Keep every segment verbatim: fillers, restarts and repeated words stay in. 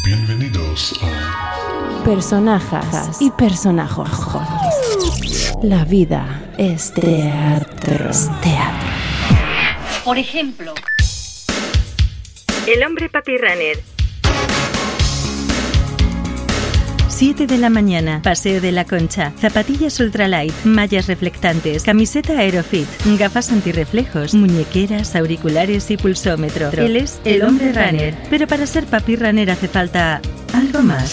Bienvenidos a Personajes y personajos. La vida es teatro. Es teatro. Por ejemplo, El hombre Papi Runner. siete de la mañana, paseo de la Concha, zapatillas ultralight, mallas reflectantes, camiseta Aerofit, gafas antirreflejos, muñequeras, auriculares y pulsómetro. Él es el hombre runner, pero para ser Papi Runner hace falta algo más.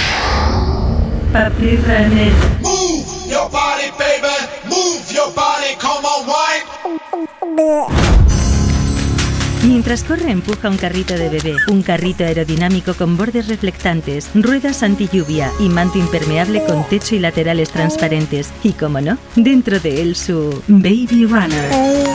Papi Runner. Move your body, baby. Move your body, come on, wine. Mientras corre, empuja un carrito de bebé, un carrito aerodinámico con bordes reflectantes, ruedas anti-lluvia y manto impermeable con techo y laterales transparentes. Y, como no, dentro de él su Baby Runner.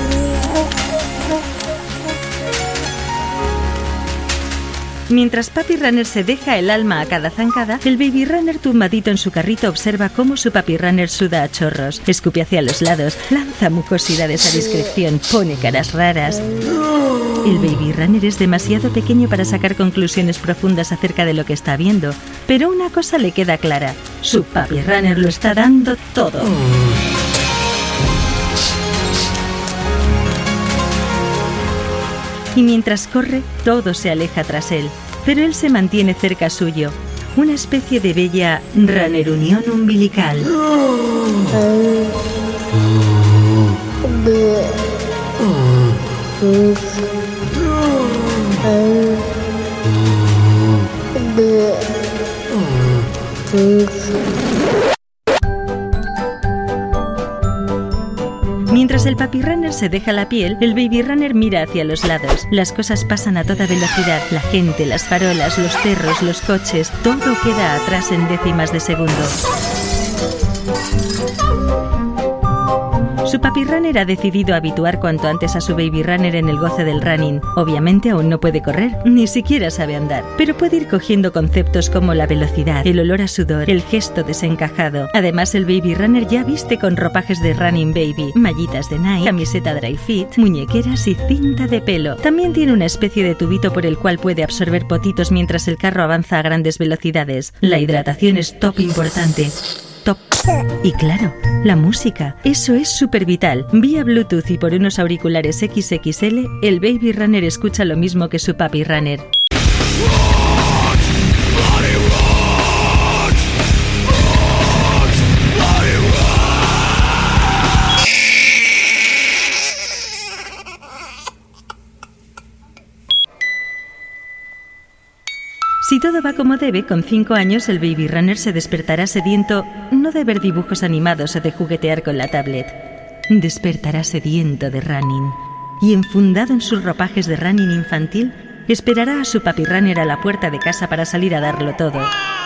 Mientras Papi Runner se deja el alma a cada zancada, el Baby Runner tumbadito en su carrito observa cómo su Papi Runner suda a chorros, escupe hacia los lados, lanza mucosidades a discreción, pone caras raras. El Baby Runner es demasiado pequeño para sacar conclusiones profundas acerca de lo que está viendo, pero una cosa le queda clara: su Papi Runner lo está dando todo. Y mientras corre, todo se aleja tras él, pero él se mantiene cerca suyo, una especie de bella runner unión umbilical. Mientras el Papi Runner se deja la piel, el Baby Runner mira hacia los lados. Las cosas pasan a toda velocidad. La gente, las farolas, los cerros, los coches, todo queda atrás en décimas de segundo. Su Papi Runner ha decidido habituar cuanto antes a su Baby Runner en el goce del running. Obviamente aún no puede correr, ni siquiera sabe andar, pero puede ir cogiendo conceptos como la velocidad, el olor a sudor, el gesto desencajado. Además, el Baby Runner ya viste con ropajes de running baby, mallitas de Nike, camiseta dry fit, muñequeras y cinta de pelo. También tiene una especie de tubito por el cual puede absorber potitos mientras el carro avanza a grandes velocidades. La hidratación es top importante. Top. Y claro, la música. Eso es súper vital. Vía Bluetooth y por unos auriculares equis equis ele, el Baby Runner escucha lo mismo que su Papi Runner. Si todo va como debe, con cinco años el Baby Runner se despertará sediento, no de ver dibujos animados o de juguetear con la tablet. Despertará sediento de running. Y enfundado en sus ropajes de running infantil, esperará a su Papi Runner a la puerta de casa para salir a darlo todo.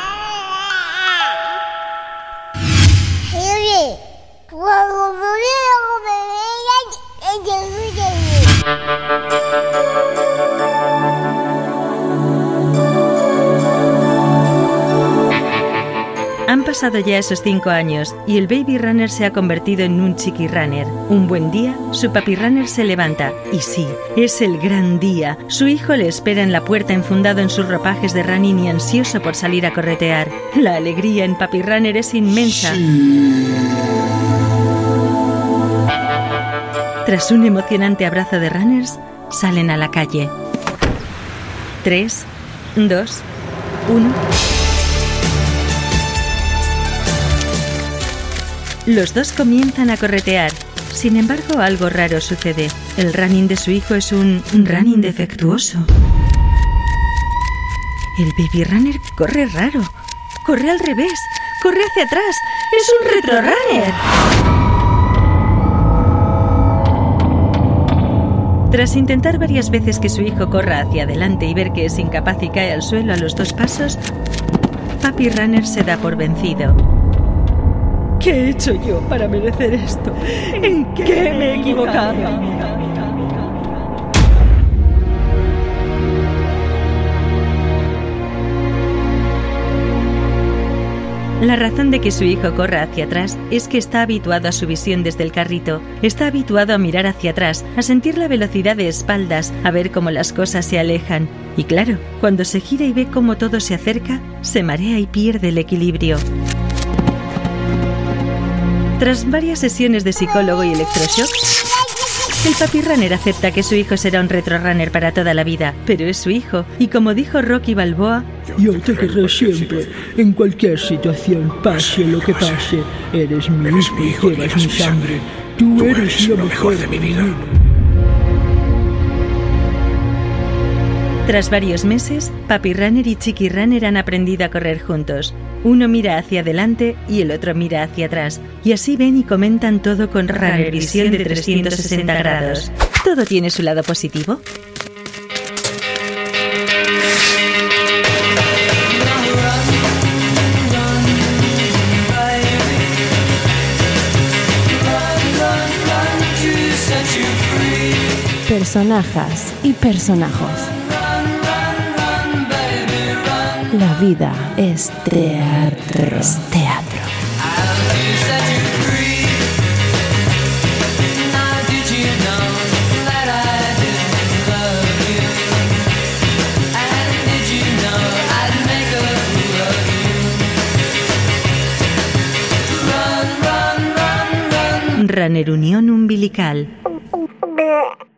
Han pasado ya esos cinco años y el Baby Runner se ha convertido en un Chiqui Runner. Un buen día, su Papi Runner se levanta. Y sí, es el gran día. Su hijo le espera en la puerta enfundado en sus ropajes de running y ansioso por salir a corretear. La alegría en Papi Runner es inmensa. Tras un emocionante abrazo de runners, salen a la calle. Tres, dos, uno... Los dos comienzan a corretear. Sin embargo, algo raro sucede. El running de su hijo es un running defectuoso. El Baby Runner corre raro. Corre al revés. Corre hacia atrás. ¡Es un retrorunner! Tras intentar varias veces que su hijo corra hacia adelante y ver que es incapaz y cae al suelo a los dos pasos, Papi Runner se da por vencido. ¿Qué he hecho yo para merecer esto? ¿En qué me he equivocado? La razón de que su hijo corra hacia atrás es que está habituado a su visión desde el carrito. Está habituado a mirar hacia atrás, a sentir la velocidad de espaldas, a ver cómo las cosas se alejan. Y claro, cuando se gira y ve cómo todo se acerca, se marea y pierde el equilibrio. Tras varias sesiones de psicólogo y electroshock, el Papi Runner acepta que su hijo será un retrorunner para toda la vida, pero es su hijo, y como dijo Rocky Balboa, yo te querré siempre, en cualquier situación, pase lo que pase. Eres mi hijo y llevas mi sangre. Tú eres lo mejor de mi vida. Tras varios meses, Papi Runner y Chiqui Runner han aprendido a correr juntos. Uno mira hacia adelante y el otro mira hacia atrás. Y así ven y comentan todo con Runner Visión de trescientos sesenta grados. ¿Todo tiene su lado positivo? Personajes y personajos. La vida es teatro. Es teatro. Runner Unión Umbilical.